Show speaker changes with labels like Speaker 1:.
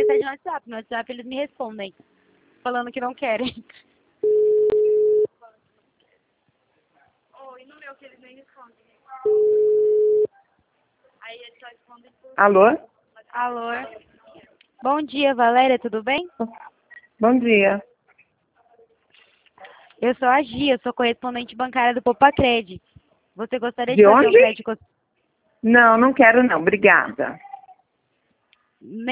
Speaker 1: mensagem no WhatsApp. No WhatsApp eles me respondem, falando que não querem. E no meu que eles nem respondem. Aí eles só respondem por...
Speaker 2: Alô?
Speaker 1: Alô? Bom dia, Valéria, tudo bem?
Speaker 2: Bom dia.
Speaker 1: Eu sou a Gia, sou correspondente bancária do Popacred. Você gostaria de
Speaker 2: De
Speaker 1: fazer um
Speaker 2: onde?
Speaker 1: crédito?
Speaker 2: Não, não quero não, obrigada.